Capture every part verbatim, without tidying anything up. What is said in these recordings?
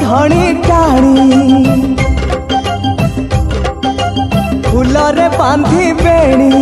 ओढ़णी टाणी फूलरे बांधी बेणी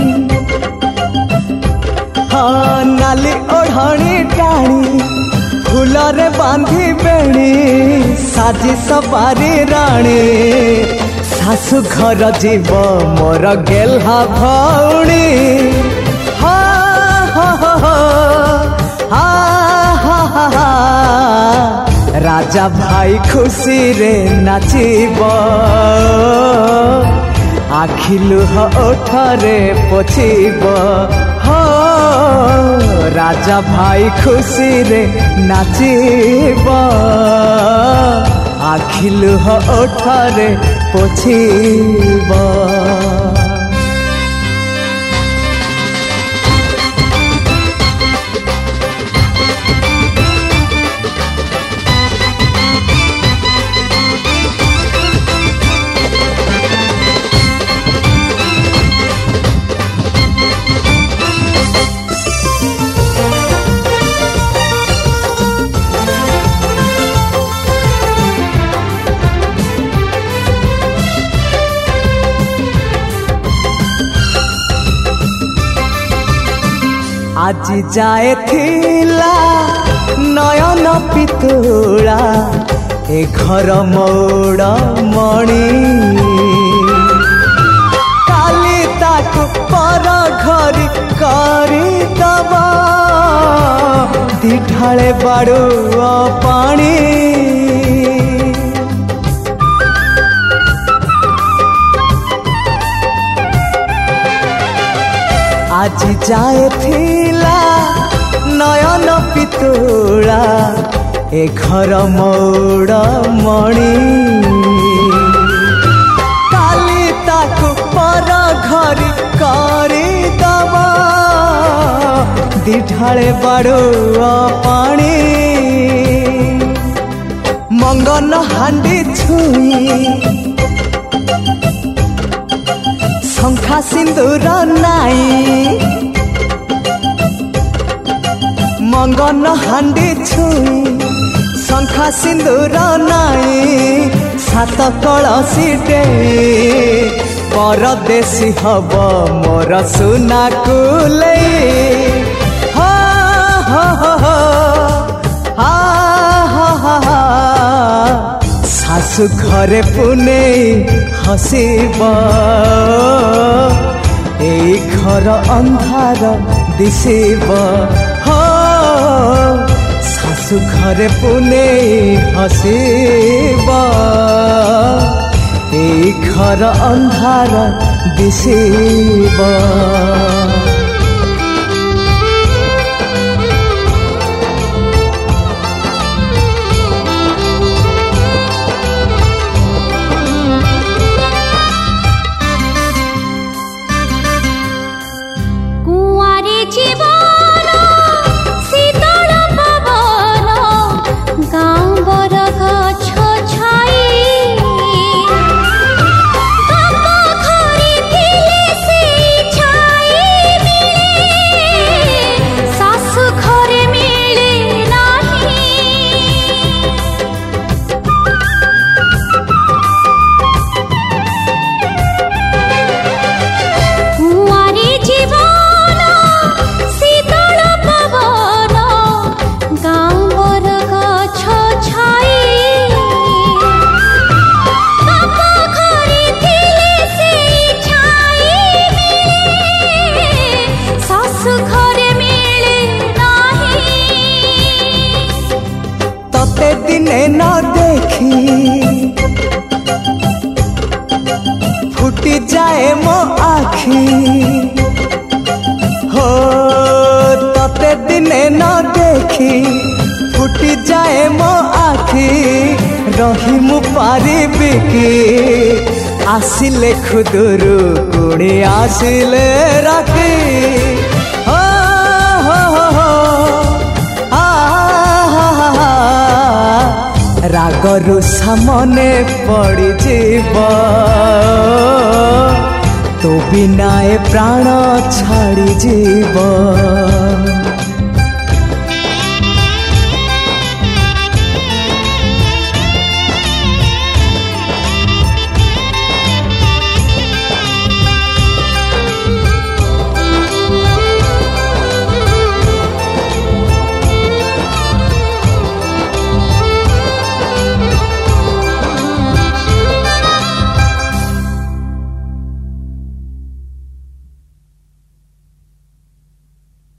हाँ नाली ओढ़णी टाणी फूलरे बांधी बेणी साजी सवारी राणी सासु घर जीव मोर गेल्हा भौणी हा हा हा हा हा हा हा राजा भाई खुशी रे नाचिब आखि लुह ओठरे पोछिब हो राजा भाई खुशी रे नाचिब आखि लुह ओठरे पोछिब। आज जाए थिला नयन पितुला ए घर मौड़ मणि काली ताकू पर घरी करदब दिठाले बाड़ुआ पानी आज जाए थिला नयन पितुला ए घर मौड़ मणि काली ताकू पर घरी करदब दिठाले बाड़ुआ पानी मंगन हांडी छुई शंखा सिंदूर नाई मंगन हांडी छुई शंखा सिंदूर नाई सात कलसी डेई परदेसी हब मोर सुना कुले हा हा हा हा हा हा सासु घरे पुने हसीब ए घर अंधार दिशिब हो सासु घरे पुने हसीब ए घर अंधार दिशिब। दिने न देखी फुटी जाए मो आखी हो तते दिने न देखी फुटी जाए मो आखी रही मु पारिबी कि आसिले खुदुरु कुणी आसिले राखी हो हो हो रागरु सामने पड़ी जीव तो बिना ए प्राण छाड़ी जीव।